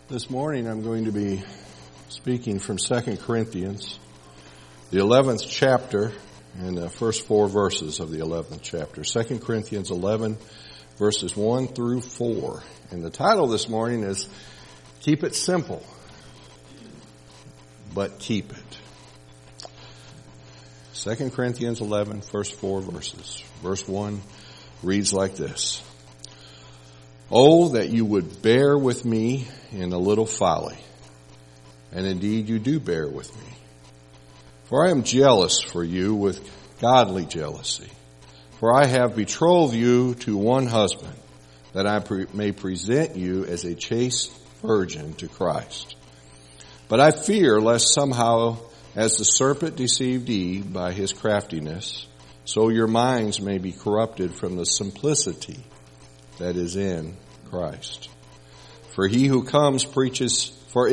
This morning I'm going to be speaking from 2 Corinthians, the 11th chapter, and the first 4 verses of the 11th chapter. 2 Corinthians 11, verses 1 through 4. And the title this morning is, Keep It Simple, but Keep It. 2 Corinthians 11, first 4 verses. Verse 1 reads like this. Oh, that you would bear with me in a little folly. And indeed you do bear with me. For I am jealous for you with godly jealousy. For I have betrothed you to one husband, that I may present you as a chaste virgin to Christ. But I fear lest somehow, as the serpent deceived Eve by his craftiness, so your minds may be corrupted from the simplicity that is in Christ. For if he who comes preaches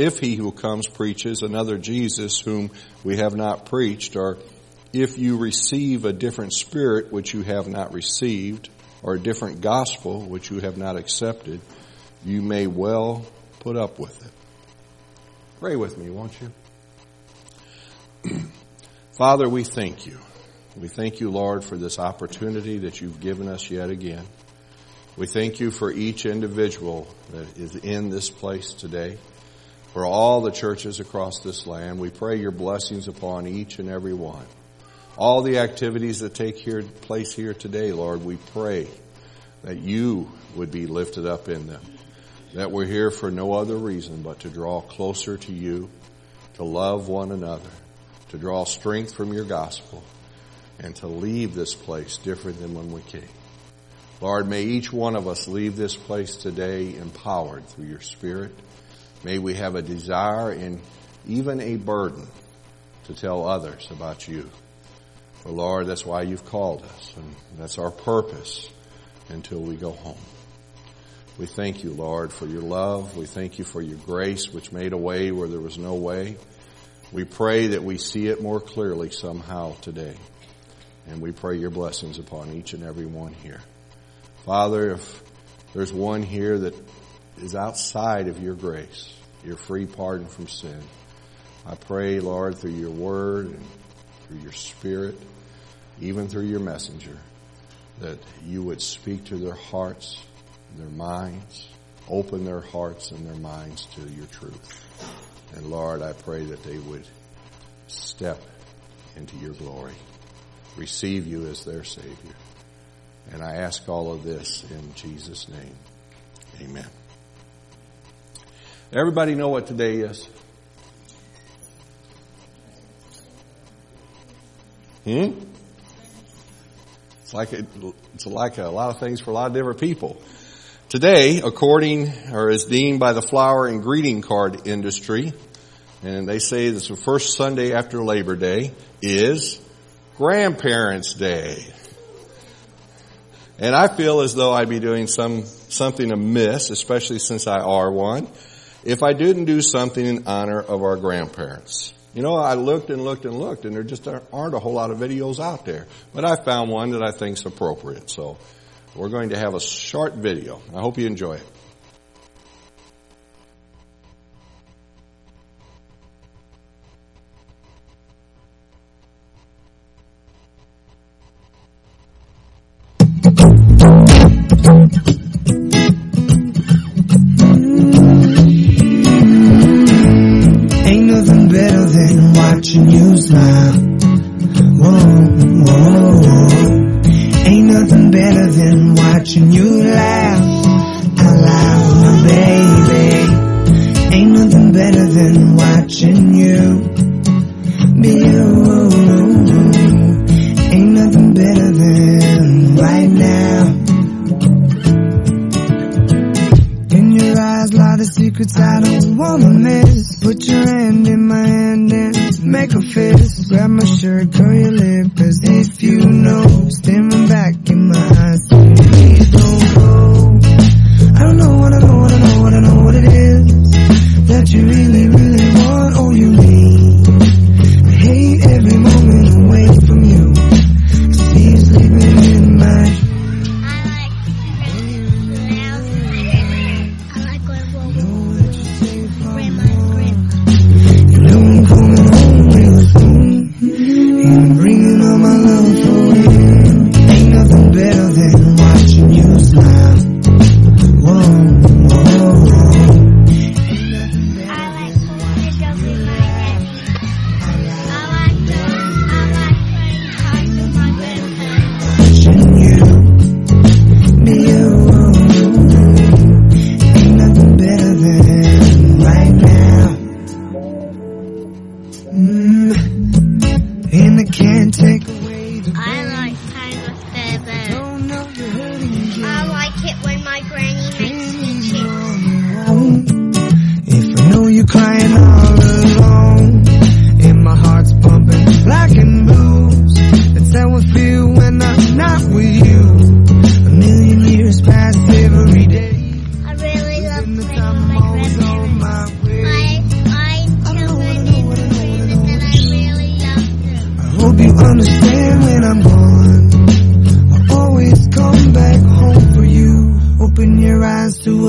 another Jesus whom we have not preached, or if you receive a different spirit which you have not received, or a different gospel which you have not accepted, you may well put up with it. Pray with me, won't you? Father, we thank you. We thank you, Lord, for this opportunity that you've given us yet again. We thank you for each individual that is in this place today. For all the churches across this land, we pray your blessings upon each and every one. All the activities that take place here today, Lord, we pray that you would be lifted up in them. That we're here for no other reason but to draw closer to you, to love one another, to draw strength from your gospel, and to leave this place different than when we came. Lord, may each one of us leave this place today empowered through your Spirit. May we have a desire and even a burden to tell others about you. For Lord, that's why you've called us, and that's our purpose until we go home. We thank you, Lord, for your love. We thank you for your grace, which made a way where there was no way. We pray that we see it more clearly somehow today. And we pray your blessings upon each and every one here. Father, if there's one here that is outside of your grace, your free pardon from sin, I pray, Lord, through your word and through your Spirit, even through your messenger, that you would speak to their hearts, their minds, open their hearts and their minds to your truth. And Lord, I pray that they would step into your glory, receive you as their Savior. And I ask all of this in Jesus' name. Amen. Everybody know what today is? It's like a lot of things for a lot of different people. Today, is deemed by the flower and greeting card industry, and they say this is the first Sunday after Labor Day, is Grandparents' Day. And I feel as though I'd be doing something amiss, especially since I are one, if I didn't do something in honor of our grandparents. You know, I looked and there just aren't a whole lot of videos out there. But I found one that I think is appropriate. So we're going to have a short video. I hope you enjoy it. Ain't nothing better than watching you smile. Whoa, whoa, whoa. Ain't nothing better than watching you laugh out loud, my baby. Ain't nothing better than watching you be you. Ain't nothing better than right now. In your eyes lie the secrets I don't wanna miss. Put your hand in my hand and make a fist. Grab my shirt, curl your lip as if you know. Staring back in my eyes, please don't go. I don't know what it is that you really, really want or you need. I hate every moment away from you. 'Cause he's living in my I like when I was a kid. I like when I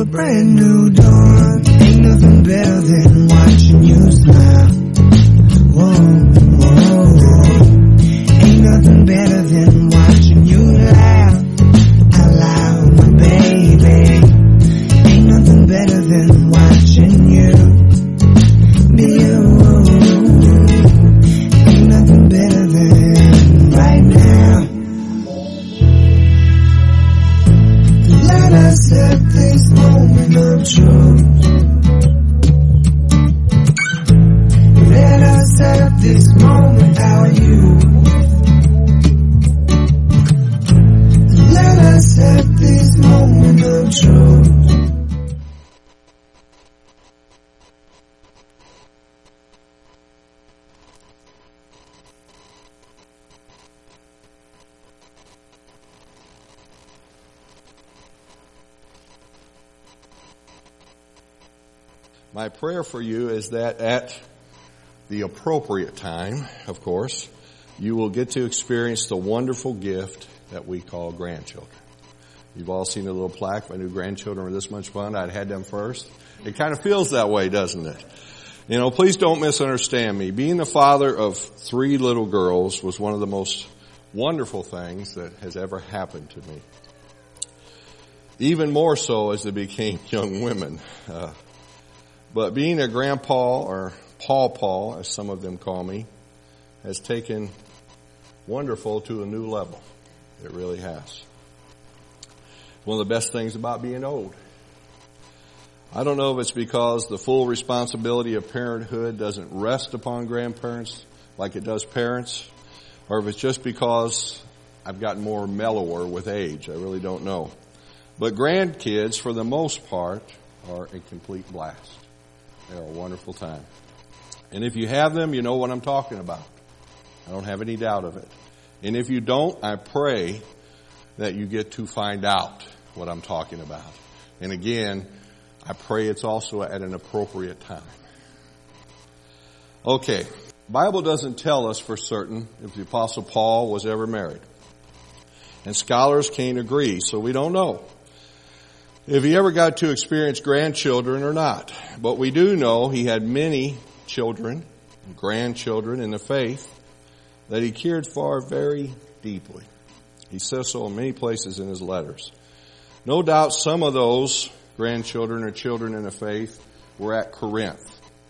a brand new dawn. Ain't nothing better than watching you smile. Whoa, whoa, whoa. Ain't nothing better than watching you laugh out loud, my baby. Ain't nothing better than watching you be you. Ain't nothing better than right now. Let us have this moment of truth. Let us have this moment out you. Let us have this moment of truth. My prayer for you is that at the appropriate time, of course, you will get to experience the wonderful gift that we call grandchildren. You've all seen the little plaque, my new grandchildren were this much fun, I'd had them first. It kind of feels that way, doesn't it? You know, please don't misunderstand me. Being the father of 3 little girls was one of the most wonderful things that has ever happened to me. Even more so as they became young women. But being a grandpa, or Paul, as some of them call me, has taken wonderful to a new level. It really has. One of the best things about being old. I don't know if it's because the full responsibility of parenthood doesn't rest upon grandparents like it does parents, or if it's just because I've gotten more mellower with age. I really don't know. But grandkids, for the most part, are a complete blast. They're a wonderful time. And if you have them, you know what I'm talking about. I don't have any doubt of it. And if you don't, I pray that you get to find out what I'm talking about. And again, I pray it's also at an appropriate time. Okay, the Bible doesn't tell us for certain if the Apostle Paul was ever married. And scholars can't agree, so we don't know if he ever got to experience grandchildren or not. But we do know he had many children, grandchildren in the faith that he cared for very deeply. He says so in many places in his letters. No doubt some of those grandchildren or children in the faith were at Corinth.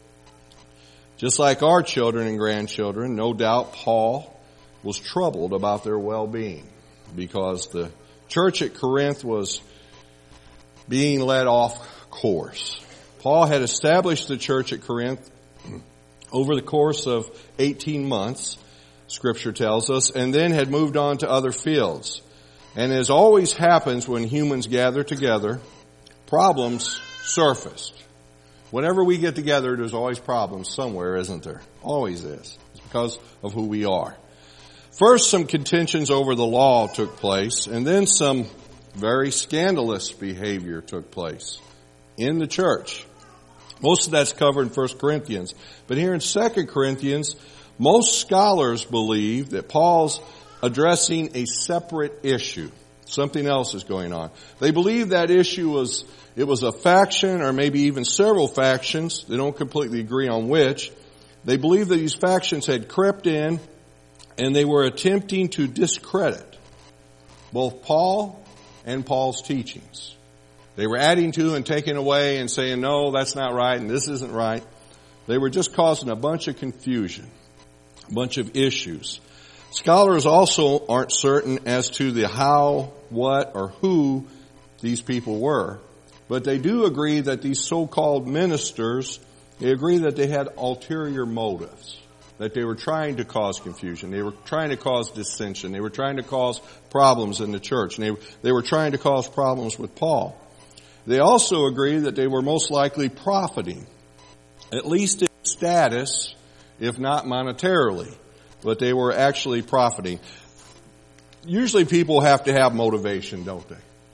Just like our children and grandchildren, no doubt Paul was troubled about their well-being because the church at Corinth was being led off course. Paul had established the church at Corinth over the course of 18 months, Scripture tells us, and then had moved on to other fields. And as always happens when humans gather together, problems surfaced. Whenever we get together, there's always problems somewhere, isn't there? Always is. It's because of who we are. First, some contentions over the law took place, and then some very scandalous behavior took place in the church. Most of that's covered in 1 Corinthians. But here in 2 Corinthians, most scholars believe that Paul's addressing a separate issue. Something else is going on. They believe that issue was a faction or maybe even several factions. They don't completely agree on which. They believe that these factions had crept in and they were attempting to discredit both Paul and Paul's teachings. They were adding to and taking away and saying, no, that's not right and this isn't right. They were just causing a bunch of confusion, a bunch of issues. Scholars also aren't certain as to the how, what, or who these people were. But they do agree that these so-called ministers, they agree that they had ulterior motives, that they were trying to cause confusion. They were trying to cause dissension. They were trying to cause problems in the church. And they were trying to cause problems with Paul. They also agree that they were most likely profiting, at least in status, if not monetarily. But they were actually profiting. Usually people have to have motivation, don't they?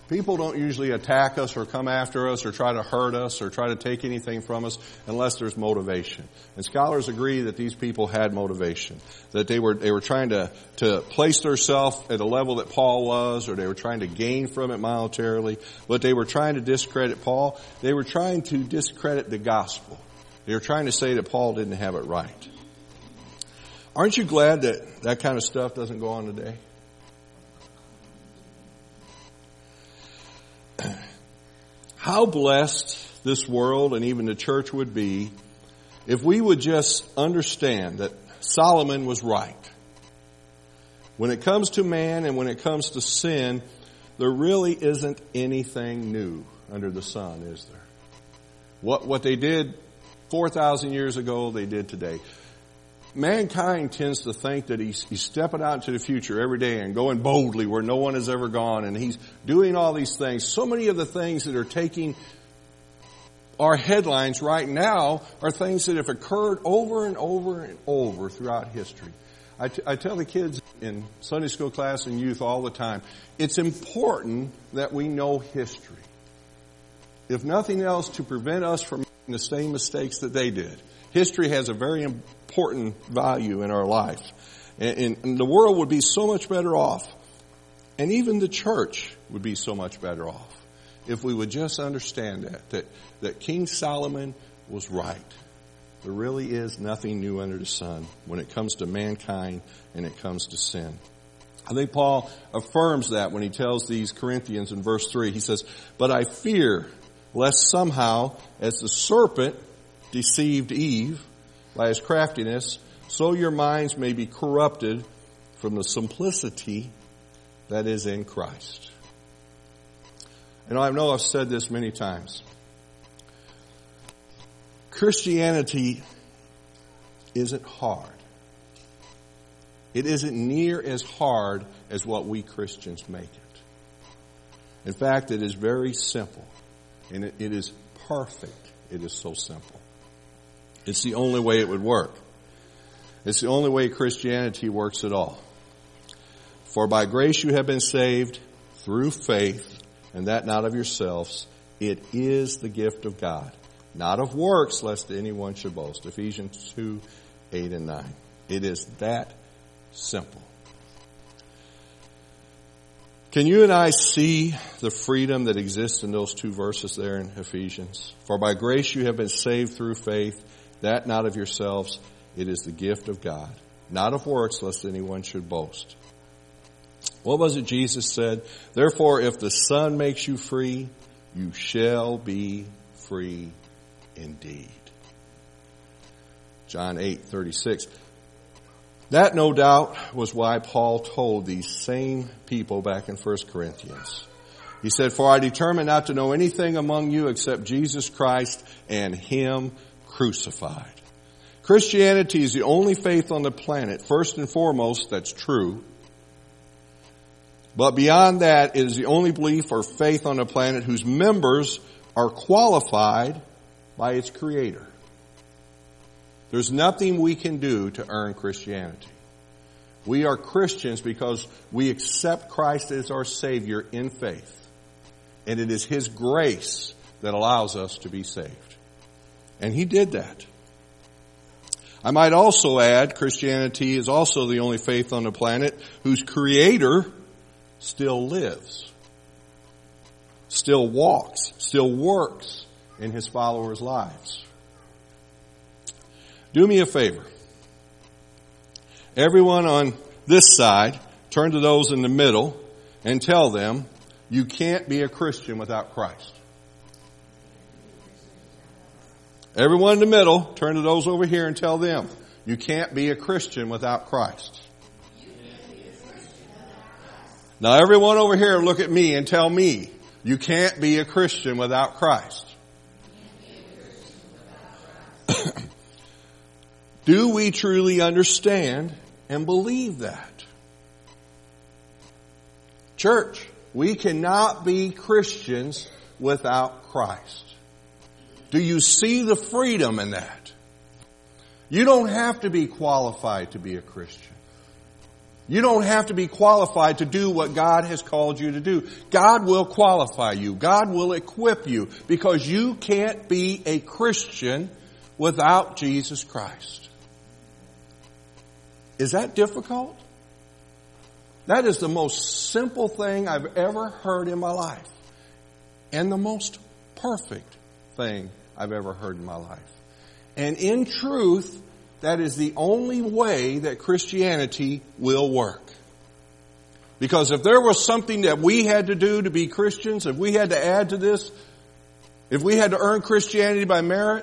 People don't usually attack us or come after us or try to hurt us or try to take anything from us unless there's motivation. And scholars agree that these people had motivation, that they were trying to place themselves at a level that Paul was, or they were trying to gain from it monetarily, but they were trying to discredit Paul. They were trying to discredit the gospel. They were trying to say that Paul didn't have it right. Aren't you glad that that kind of stuff doesn't go on today? How blessed this world and even the church would be if we would just understand that Solomon was right. When it comes to man and when it comes to sin, there really isn't anything new under the sun, is there? What they did 4,000 years ago, they did today. Mankind tends to think that he's stepping out into the future every day and going boldly where no one has ever gone, and he's doing all these things. So many of the things that are taking our headlines right now are things that have occurred over and over and over throughout history. I tell the kids in Sunday school class and youth all the time, it's important that we know history. If nothing else, to prevent us from making the same mistakes that they did. History has a very important value in our life. And the world would be so much better off. And even the church would be so much better off if we would just understand that King Solomon was right. There really is nothing new under the sun when it comes to mankind and it comes to sin. I think Paul affirms that when he tells these Corinthians in verse 3. He says, "But I fear lest somehow, as the serpent deceived Eve by his craftiness, so your minds may be corrupted from the simplicity that is in Christ." And I know I've said this many times. Christianity isn't hard. It isn't near as hard as what we Christians make it. In fact, it is very simple. And it is perfect. It is so simple. It's the only way it would work. It's the only way Christianity works at all. "For by grace you have been saved through faith, and that not of yourselves. It is the gift of God, not of works, lest anyone should boast." Ephesians 2, 8 and 9. It is that simple. Can you and I see the freedom that exists in those two verses there in Ephesians? "For by grace you have been saved through faith, that not of yourselves. It is the gift of God, not of works, lest anyone should boast." What was it Jesus said? "Therefore, if the Son makes you free, you shall be free indeed." John 8:36. That, no doubt, was why Paul told these same people back in 1 Corinthians. He said, "For I determined not to know anything among you except Jesus Christ and Him crucified." Christianity is the only faith on the planet, first and foremost, that's true. But beyond that, it is the only belief or faith on the planet whose members are qualified by its Creator. There's nothing we can do to earn Christianity. We are Christians because we accept Christ as our Savior in faith. And it is His grace that allows us to be saved. And He did that. I might also add, Christianity is also the only faith on the planet whose Creator still lives, still walks, still works in His followers' lives. Do me a favor. Everyone on this side, turn to those in the middle and tell them, you can't be a Christian without Christ. Everyone in the middle, turn to those over here and tell them, you can't be a Christian without Christ. Now everyone over here look at me and tell me, you can't be a Christian without Christ. Do we truly understand and believe that? Church, we cannot be Christians without Christ. Do you see the freedom in that? You don't have to be qualified to be a Christian. You don't have to be qualified to do what God has called you to do. God will qualify you. God will equip you, because you can't be a Christian without Jesus Christ. Is that difficult? That is the most simple thing I've ever heard in my life, and the most perfect thing I've ever heard in my life. And in truth, that is the only way that Christianity will work. Because if there was something that we had to do to be Christians, if we had to add to this, if we had to earn Christianity by merit,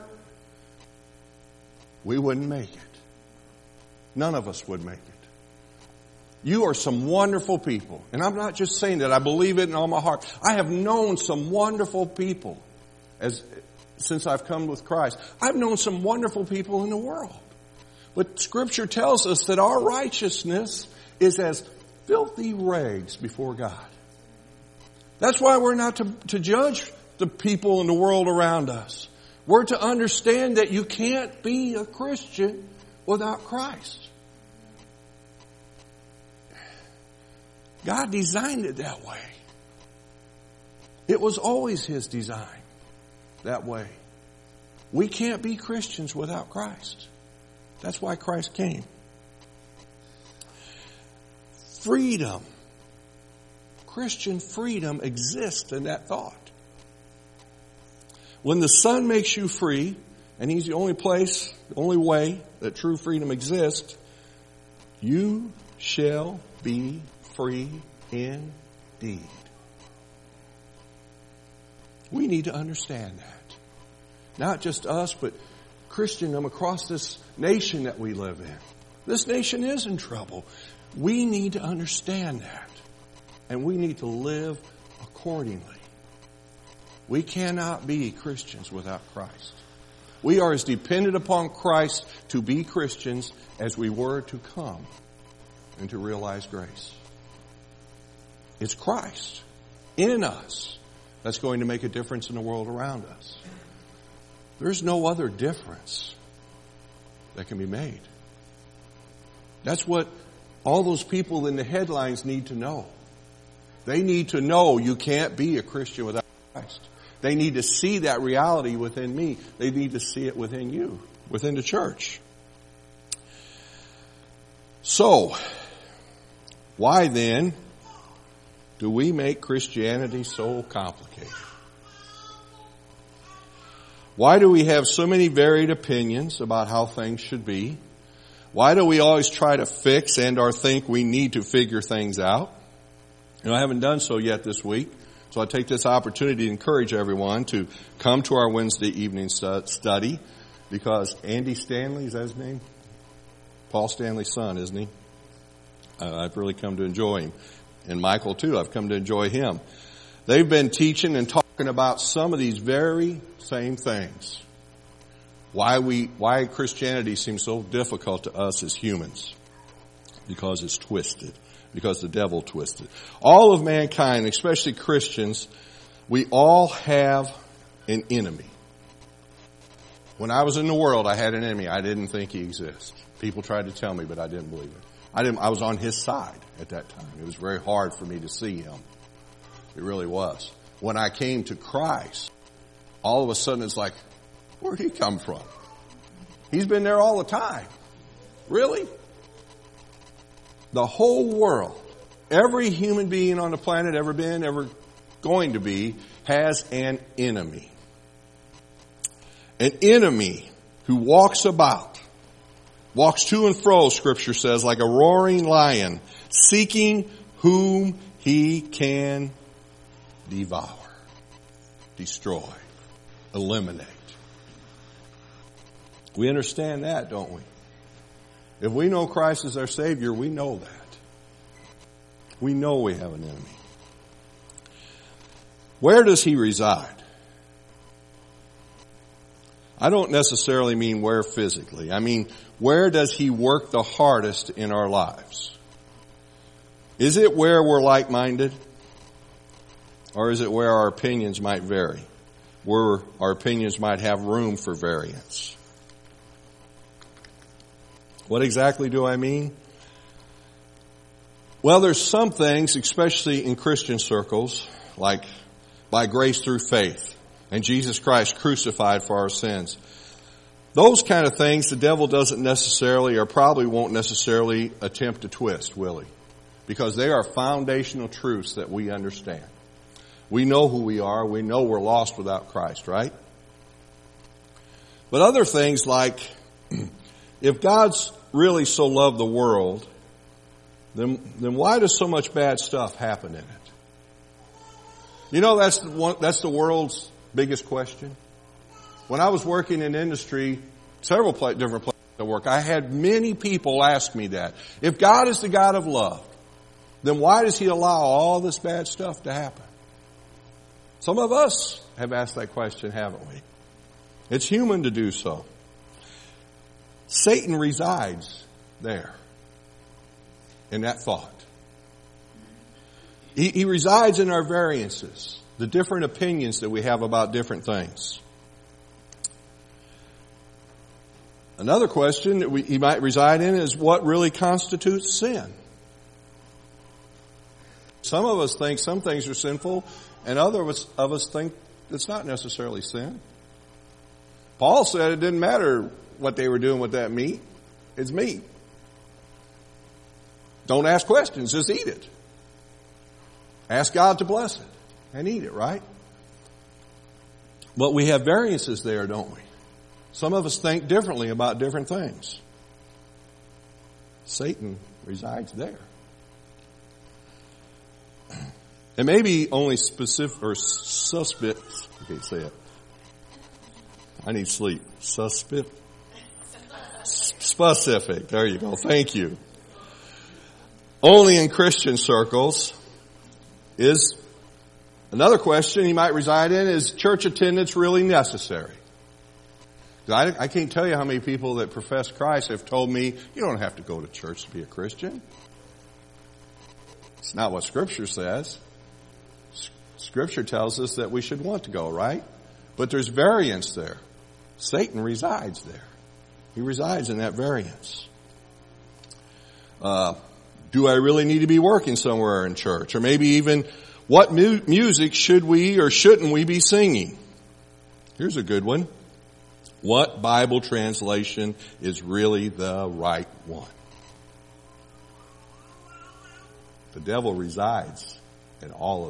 we wouldn't make it. None of us would make it. You are some wonderful people. And I'm not just saying that. I believe it in all my heart. I have known some wonderful people since I've come with Christ. I've known some wonderful people in the world. But Scripture tells us that our righteousness is as filthy rags before God. That's why we're not to judge the people in the world around us. We're to understand that you can't be a Christian without Christ. God designed it that way. It was always His design that way. We can't be Christians without Christ. That's why Christ came. Freedom. Christian freedom exists in that thought. When the Son makes you free, and He's the only place, the only way that true freedom exists, you shall be free indeed. We need to understand that. Not just us, but Christendom across this nation that we live in. This nation is in trouble. We need to understand that. And we need to live accordingly. We cannot be Christians without Christ. We are as dependent upon Christ to be Christians as we were to come and to realize grace. It's Christ in us that's going to make a difference in the world around us. There's no other difference that can be made. That's what all those people in the headlines need to know. They need to know you can't be a Christian without Christ. They need to see that reality within me. They need to see it within you, within the church. So, why then do we make Christianity so complicated? Why do we have so many varied opinions about how things should be? Why do we always try to fix and or think we need to figure things out? I haven't done so yet this week, so I take this opportunity to encourage everyone to come to our Wednesday evening study, because Andy Stanley, is that his name? Paul Stanley's son, isn't he? I've really come to enjoy him. And Michael too, I've come to enjoy him. They've been teaching and talking about some of these very same things. Why Christianity seems so difficult to us as humans. Because it's twisted. Because the devil twisted. All of mankind, especially Christians, we all have an enemy. When I was in the world, I had an enemy. I didn't think he existed. People tried to tell me, but I didn't believe it. I was on his side at that time. It was very hard for me to see him. It really was. When I came to Christ, all of a sudden it's like, where'd he come from? He's been there all the time. Really? The whole world, every human being on the planet, ever been, ever going to be, has an enemy. An enemy who walks about, walks to and fro, Scripture says, like a roaring lion, seeking whom he can devour, destroy, eliminate. We understand that, don't we? If we know Christ as our Savior, we know that. We know we have an enemy. Where does he reside? I don't necessarily mean where physically. I mean, where does he work the hardest in our lives? Is it where we're like-minded? Or is it where our opinions might vary? Where our opinions might have room for variance? What exactly do I mean? Well, there's some things, especially in Christian circles, like by grace through faith and Jesus Christ crucified for our sins. Those kind of things the devil doesn't necessarily or probably won't necessarily attempt to twist, will he? Because they are foundational truths that we understand. We know who we are. We know we're lost without Christ, right? But other things like, if God's really so loved the world, then why does so much bad stuff happen in it? You know, that's the world's biggest question. When I was working in industry, several different places I work, I had many people ask me that. If God is the God of love, then why does He allow all this bad stuff to happen? Some of us have asked that question, haven't we? It's human to do so. Satan resides there in that thought. He resides in our variances, the different opinions that we have about different things. Another question that he might reside in is what really constitutes sin? Some of us think some things are sinful, and others of us think it's not necessarily sin. Paul said it didn't matter what they were doing with that meat. It's meat. Don't ask questions, just eat it. Ask God to bless it and eat it, right? But we have variances there, don't we? Some of us think differently about different things. Satan resides there. And maybe only specific or suspect. I can't say it. I need sleep. Specific. There you go. Thank you. Only in Christian circles is another question he might reside in is church attendance really necessary? I can't tell you how many people that profess Christ have told me, you don't have to go to church to be a Christian. It's not what Scripture says. Scripture tells us that we should want to go, right? But there's variance there. Satan resides there. He resides in that variance. Do I really need to be working somewhere in church? Or maybe even, what music should we or shouldn't we be singing? Here's a good one. What Bible translation is really the right one? The devil resides in all of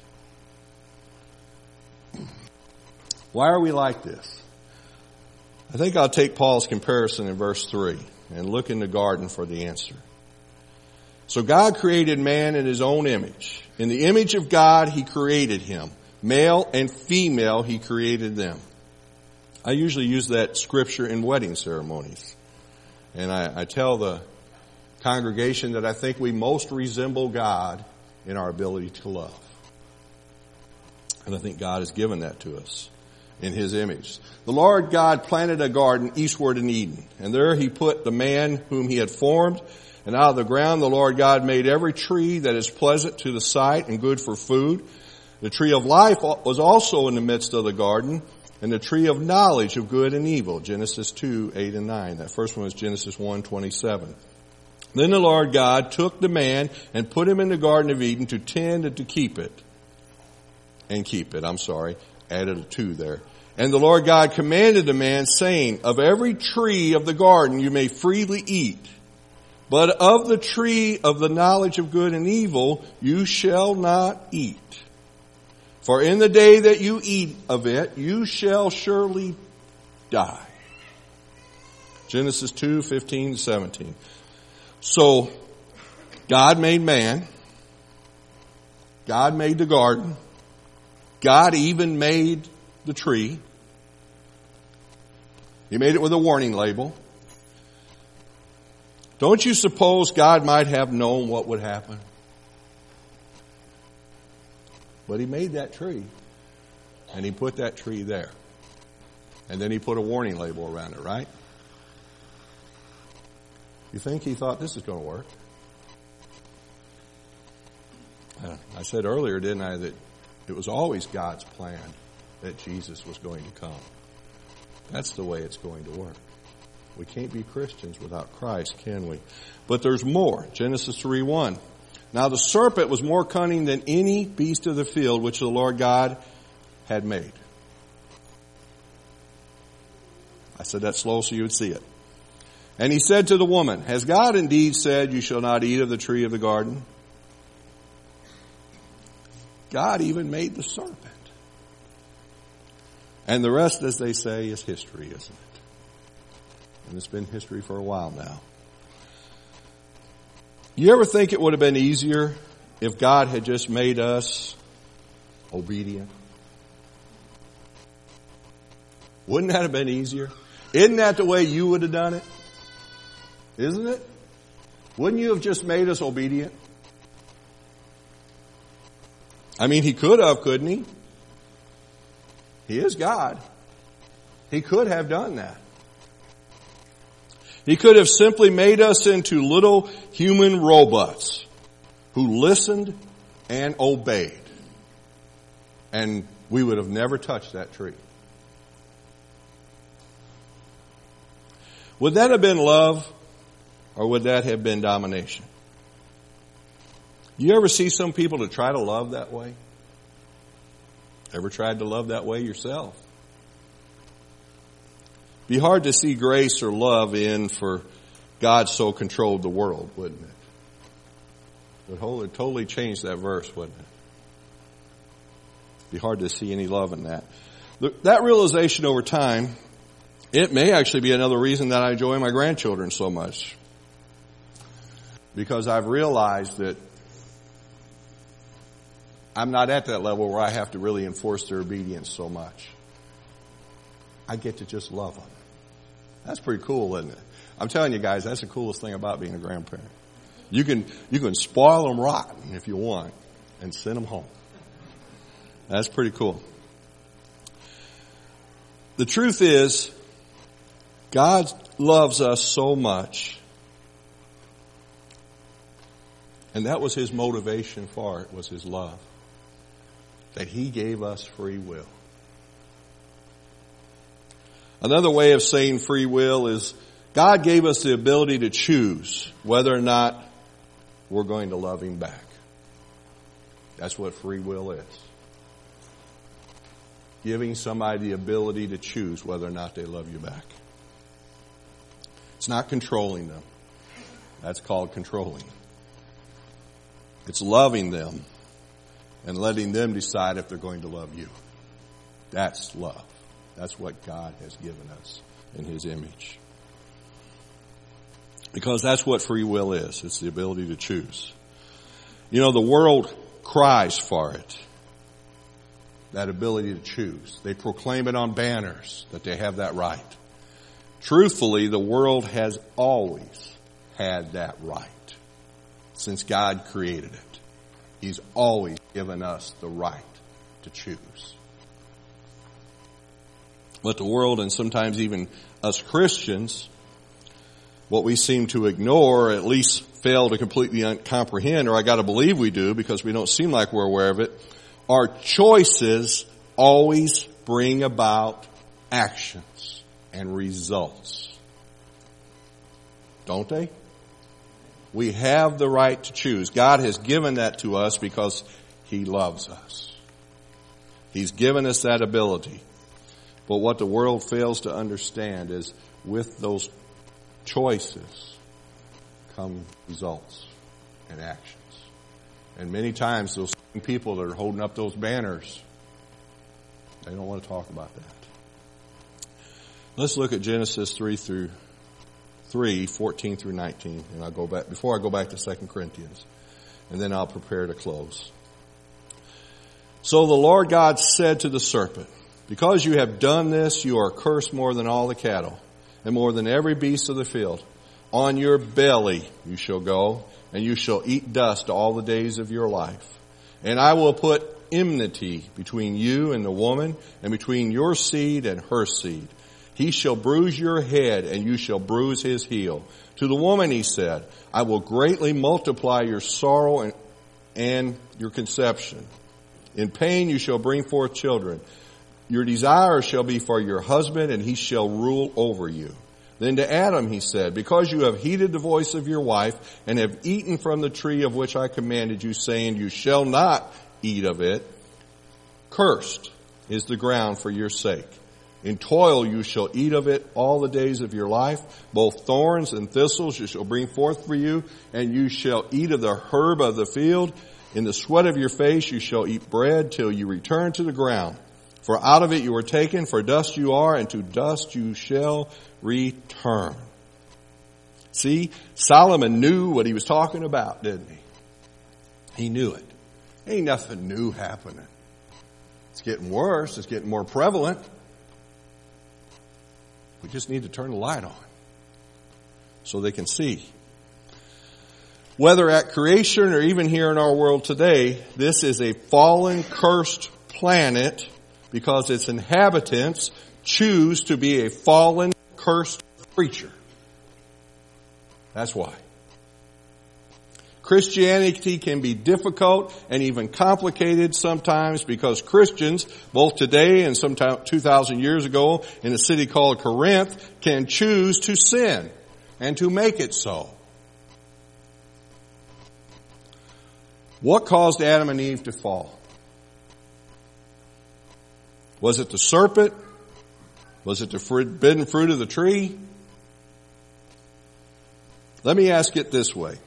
that. Why are we like this? I think I'll take Paul's comparison in verse 3 and look in the garden for the answer. So God created man in His own image. In the image of God, He created him. Male and female, He created them. I usually use that scripture in wedding ceremonies. And I tell the congregation that I think we most resemble God in our ability to love. And I think God has given that to us in His image. The Lord God planted a garden eastward in Eden. And there He put the man whom He had formed. And out of the ground the Lord God made every tree that is pleasant to the sight and good for food. The tree of life was also in the midst of the garden, and the tree of knowledge of good and evil. Genesis 2, 8 and 9. That first one was Genesis 1, 27. Then the Lord God took the man and put him in the Garden of Eden to tend and to keep it. Added a 2 there. And the Lord God commanded the man, saying, of every tree of the garden you may freely eat, but of the tree of the knowledge of good and evil you shall not eat. For in the day that you eat of it, you shall surely die. Genesis 2, 15 to 17. So, God made man. God made the garden. God even made the tree. He made it with a warning label. Don't you suppose God might have known what would happen? But He made that tree, and He put that tree there. And then He put a warning label around it, right? You think He thought this is going to work? I said earlier, didn't I, that it was always God's plan that Jesus was going to come. That's the way it's going to work. We can't be Christians without Christ, can we? But there's more. Genesis 3:1. Now the serpent was more cunning than any beast of the field which the Lord God had made. I said that slow so you would see it. And he said to the woman, has God indeed said you shall not eat of the tree of the garden? God even made the serpent. And the rest, as they say, is history, isn't it? And it's been history for a while now. You ever think it would have been easier if God had just made us obedient? Wouldn't that have been easier? Isn't that the way you would have done it? Isn't it? Wouldn't you have just made us obedient? I mean, he could have, couldn't he? He is God. He could have done that. He could have simply made us into little human robots who listened and obeyed. And we would have never touched that tree. Would that have been love, or would that have been domination? You ever see some people that try to love that way? Ever tried to love that way yourself? Be hard to see grace or love in for God so controlled the world, wouldn't it? It would totally change that verse, wouldn't it? Be hard to see any love in that. That realization over time, it may actually be another reason that I enjoy my grandchildren so much. Because I've realized that I'm not at that level where I have to really enforce their obedience so much. I get to just love them. That's pretty cool, isn't it? I'm telling you guys, that's the coolest thing about being a grandparent. You can spoil them rotten if you want and send them home. That's pretty cool. The truth is, God loves us so much. And that was his motivation for it, was his love. That he gave us free will. Another way of saying free will is God gave us the ability to choose whether or not we're going to love him back. That's what free will is. Giving somebody the ability to choose whether or not they love you back. It's not controlling them. That's called controlling. It's loving them and letting them decide if they're going to love you. That's love. That's what God has given us in his image. Because that's what free will is. It's the ability to choose. You know, the world cries for it. That ability to choose. They proclaim it on banners that they have that right. Truthfully, the world has always had that right. Since God created it. He's always given us the right to choose. But the world, and sometimes even us Christians, what we seem to ignore, or at least fail to completely comprehend, or I gotta believe we do because we don't seem like we're aware of it, our choices always bring about actions and results. Don't they? We have the right to choose. God has given that to us because he loves us. He's given us that ability. But what the world fails to understand is with those choices come results and actions. And many times those people that are holding up those banners, they don't want to talk about that. Let's look at Genesis 3, 14 through 19. And I'll go back, before I go back to 2 Corinthians. And then I'll prepare to close. So the Lord God said to the serpent, because you have done this, you are cursed more than all the cattle, and more than every beast of the field. On your belly you shall go, and you shall eat dust all the days of your life. And I will put enmity between you and the woman, and between your seed and her seed. He shall bruise your head, and you shall bruise his heel. To the woman he said, I will greatly multiply your sorrow and your conception. In pain you shall bring forth children. Your desire shall be for your husband, and he shall rule over you. Then to Adam he said, because you have heeded the voice of your wife and have eaten from the tree of which I commanded you, saying, you shall not eat of it, cursed is the ground for your sake. In toil you shall eat of it all the days of your life. Both thorns and thistles you shall bring forth for you, and you shall eat of the herb of the field. In the sweat of your face you shall eat bread till you return to the ground. For out of it you were taken, for dust you are, and to dust you shall return. See, Solomon knew what he was talking about, didn't he? He knew it. Ain't nothing new happening. It's getting worse. It's getting more prevalent. We just need to turn the light on so they can see. Whether at creation or even here in our world today, this is a fallen, cursed planet because its inhabitants choose to be a fallen, cursed creature. That's why. Christianity can be difficult and even complicated sometimes because Christians, both today and some 2,000 years ago in a city called Corinth, can choose to sin and to make it so. What caused Adam and Eve to fall? Was it the serpent? Was it the forbidden fruit of the tree? Let me ask it this way.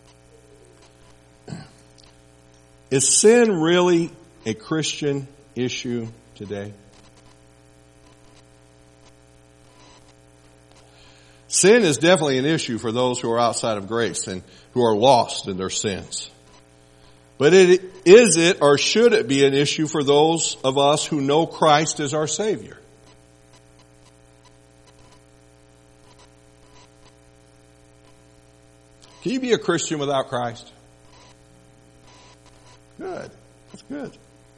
Is sin really a Christian issue today? Sin is definitely an issue for those who are outside of grace and who are lost in their sins. But is it or should it be an issue for those of us who know Christ as our Savior? Can you be a Christian without Christ? Good. That's good.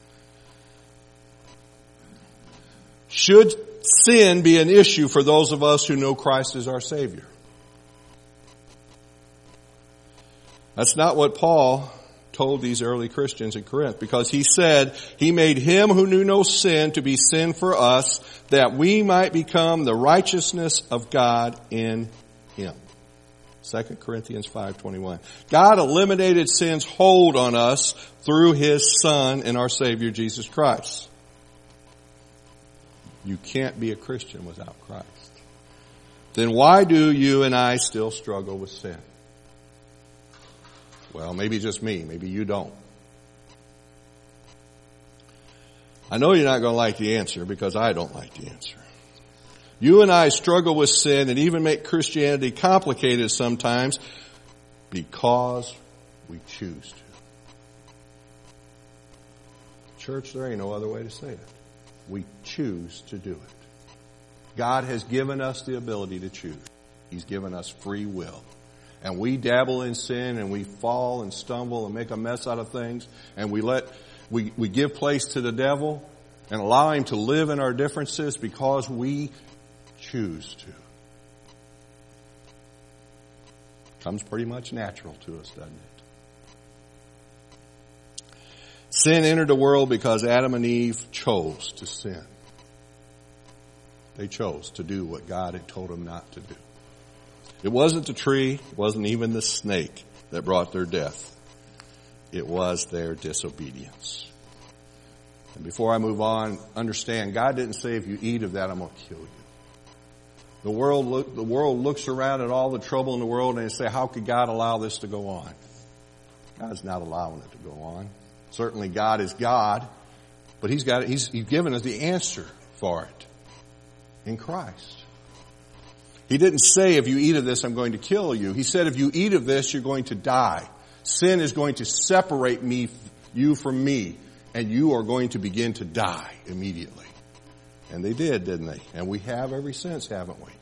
Should sin be an issue for those of us who know Christ as our Savior? That's not what Paul told these early Christians in Corinth, because he said he made him who knew no sin to be sin for us, that we might become the righteousness of God in him. 2 Corinthians 5:21. God eliminated sin's hold on us through His Son and our Savior Jesus Christ. You can't be a Christian without Christ. Then why do you and I still struggle with sin? Well, maybe just me. Maybe you don't. I know you're not going to like the answer because I don't like the answer. You and I struggle with sin and even make Christianity complicated sometimes because we choose to. Church, there ain't no other way to say it. We choose to do it. God has given us the ability to choose. He's given us free will. And we dabble in sin and we fall and stumble and make a mess out of things, and we give place to the devil and allow him to live in our differences because we choose to. Comes pretty much natural to us, doesn't it? Sin entered the world because Adam and Eve chose to sin. They chose to do what God had told them not to do. It wasn't the tree, it wasn't even the snake that brought their death. It was their disobedience. And before I move on, understand, God didn't say if you eat of that, I'm going to kill you. The world looks around at all the trouble in the world and they say, how could God allow this to go on? God's not allowing it to go on. Certainly God is God, but He's given us the answer for it in Christ. He didn't say, if you eat of this, I'm going to kill you. He said, if you eat of this, you're going to die. Sin is going to separate you from me, and you are going to begin to die immediately. And they did, didn't they? And we have ever since, haven't we?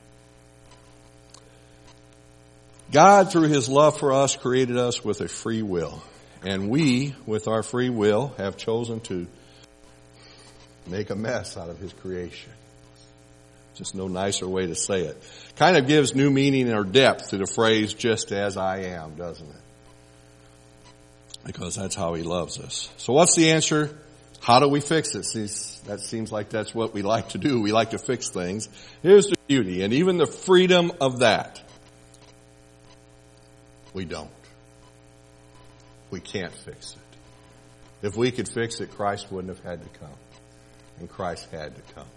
God, through His love for us, created us with a free will. And we, with our free will, have chosen to make a mess out of His creation. Just no nicer way to say it. Kind of gives new meaning or depth to the phrase, just as I am, doesn't it? Because that's how He loves us. So what's the answer How do we fix it? See, that seems like that's what we like to do. We like to fix things. Here's the beauty, and even the freedom of that. We don't. We can't fix it. If we could fix it, Christ wouldn't have had to come. And Christ had to come.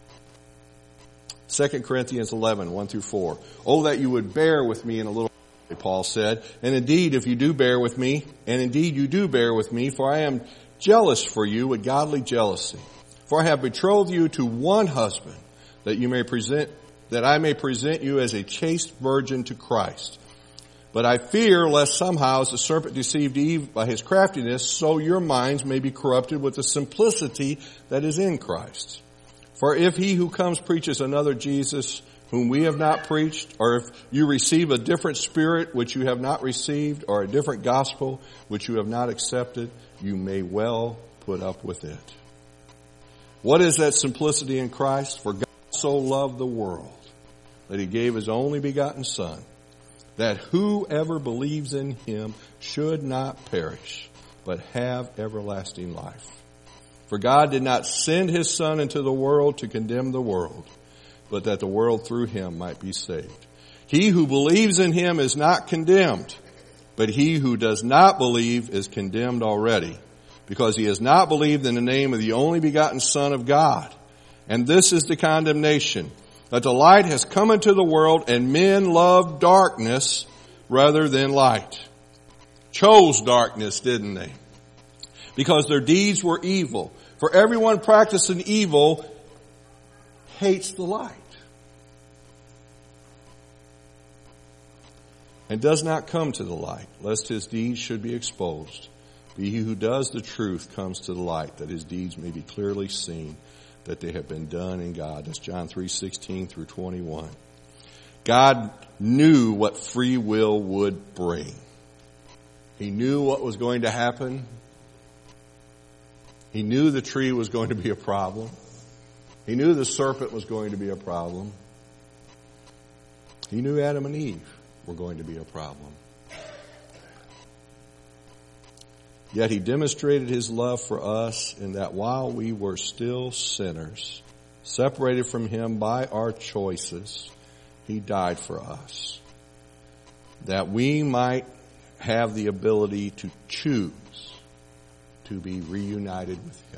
2 Corinthians 11, 1 through 4. Oh, that you would bear with me in a little while, Paul said. And indeed, if you do bear with me, and indeed you do bear with me, for I am jealous for you with godly jealousy. For I have betrothed you to one husband, that I may present you as a chaste virgin to Christ. But I fear lest somehow, as the serpent deceived Eve by his craftiness, so your minds may be corrupted with the simplicity that is in Christ. For if he who comes preaches another Jesus whom we have not preached, or if you receive a different spirit which you have not received, or a different gospel which you have not accepted, you may well put up with it. What is that simplicity in Christ? For God so loved the world that he gave his only begotten Son, that whoever believes in him should not perish, but have everlasting life. For God did not send his Son into the world to condemn the world, but that the world through him might be saved. He who believes in him is not condemned, but he who does not believe is condemned already, because he has not believed in the name of the only begotten Son of God. And this is the condemnation, that the light has come into the world, and men love darkness rather than light. Chose darkness, didn't they? Because their deeds were evil. For everyone practicing evil hates the light, and does not come to the light, lest his deeds should be exposed. But he who does the truth comes to the light, that his deeds may be clearly seen, that they have been done in God. That's John 3:16 through 21. God knew what free will would bring. He knew what was going to happen. He knew the tree was going to be a problem. He knew the serpent was going to be a problem. He knew Adam and Eve were going to be a problem. Yet he demonstrated his love for us in that while we were still sinners, separated from him by our choices, he died for us, that we might have the ability to choose to be reunited with him.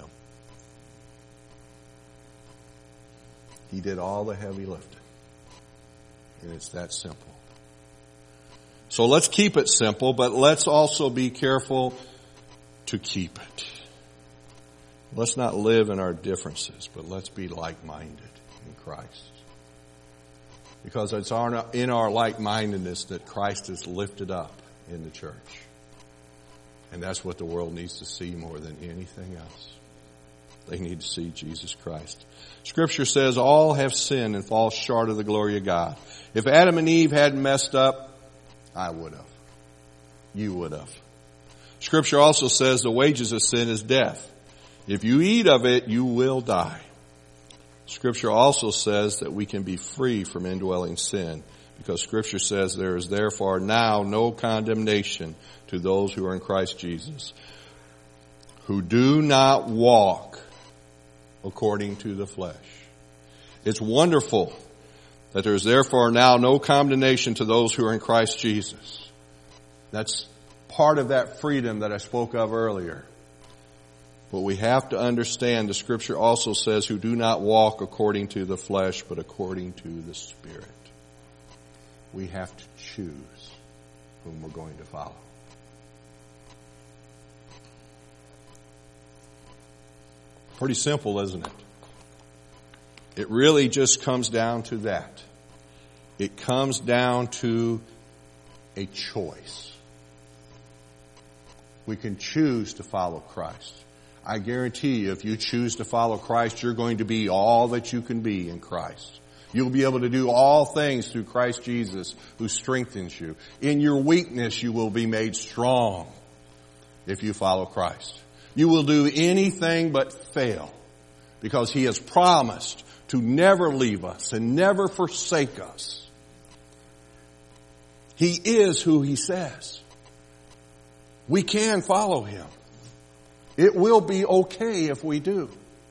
He did all the heavy lifting. And it's that simple. So let's keep it simple, but let's also be careful to keep it. Let's not live in our differences, but let's be like-minded in Christ. Because it's in our like-mindedness that Christ is lifted up in the church. And that's what the world needs to see more than anything else. They need to see Jesus Christ. Scripture says all have sinned and fall short of the glory of God. If Adam and Eve hadn't messed up, I would have. You would have. Scripture also says the wages of sin is death. If you eat of it, you will die. Scripture also says that we can be free from indwelling sin, because Scripture says there is therefore now no condemnation to those who are in Christ Jesus, who do not walk according to the flesh. It's wonderful that there is therefore now no condemnation to those who are in Christ Jesus. That's part of that freedom that I spoke of earlier. But we have to understand the Scripture also says who do not walk according to the flesh, but according to the Spirit. We have to choose whom we're going to follow. Pretty simple, isn't it? It really just comes down to that. It comes down to a choice. We can choose to follow Christ. I guarantee you, if you choose to follow Christ, you're going to be all that you can be in Christ. You'll be able to do all things through Christ Jesus, who strengthens you. In your weakness, you will be made strong if you follow Christ. You will do anything but fail, because He has promised to never leave us and never forsake us. He is who He says. We can follow Him. It will be okay if we do.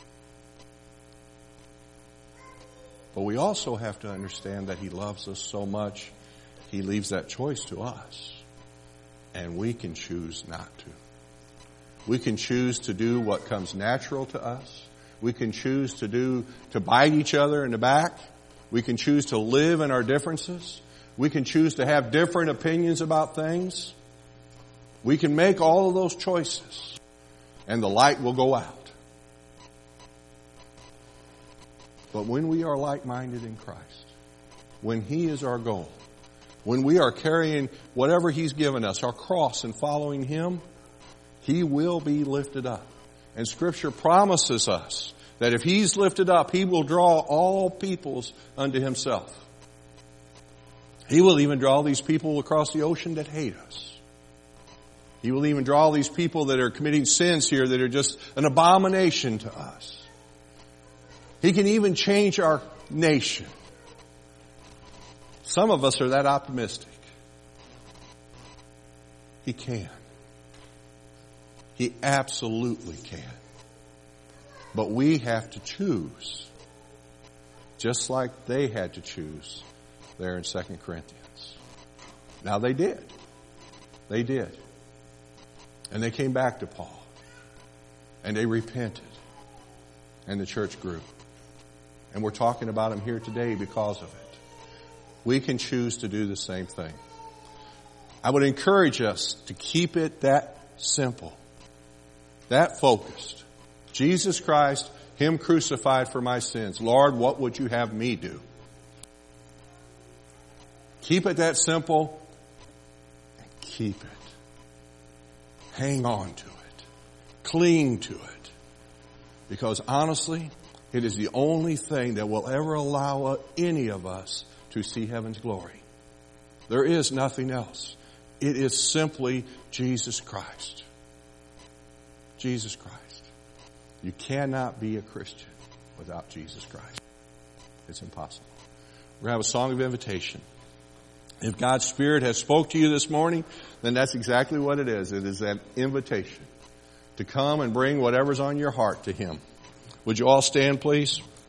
But we also have to understand that He loves us so much, He leaves that choice to us. And we can choose not to. We can choose to do what comes natural to us. We can choose to bite each other in the back. We can choose to live in our differences. We can choose to have different opinions about things. We can make all of those choices, and the light will go out. But when we are like-minded in Christ, when He is our goal, when we are carrying whatever He's given us, our cross, and following Him, He will be lifted up. And Scripture promises us that if He's lifted up, He will draw all peoples unto Himself. He will even draw these people across the ocean that hate us. He will even draw these people that are committing sins here that are just an abomination to us. He can even change our nation. Some of us are that optimistic. He can. He absolutely can. But we have to choose, just like they had to choose there in 2 Corinthians. Now they did. They did. And they came back to Paul. And they repented. And the church grew. And we're talking about them here today because of it. We can choose to do the same thing. I would encourage us to keep it that simple, that focused. Jesus Christ, Him crucified for my sins. Lord, what would you have me do? Keep it that simple and keep it. Hang on to it. Cling to it. Because honestly, it is the only thing that will ever allow any of us to see heaven's glory. There is nothing else. It is simply Jesus Christ. Jesus Christ. You cannot be a Christian without Jesus Christ. It's impossible. We're going to have a song of invitation. If God's Spirit has spoke to you this morning, then that's exactly what it is. It is that invitation to come and bring whatever's on your heart to Him. Would you all stand, please?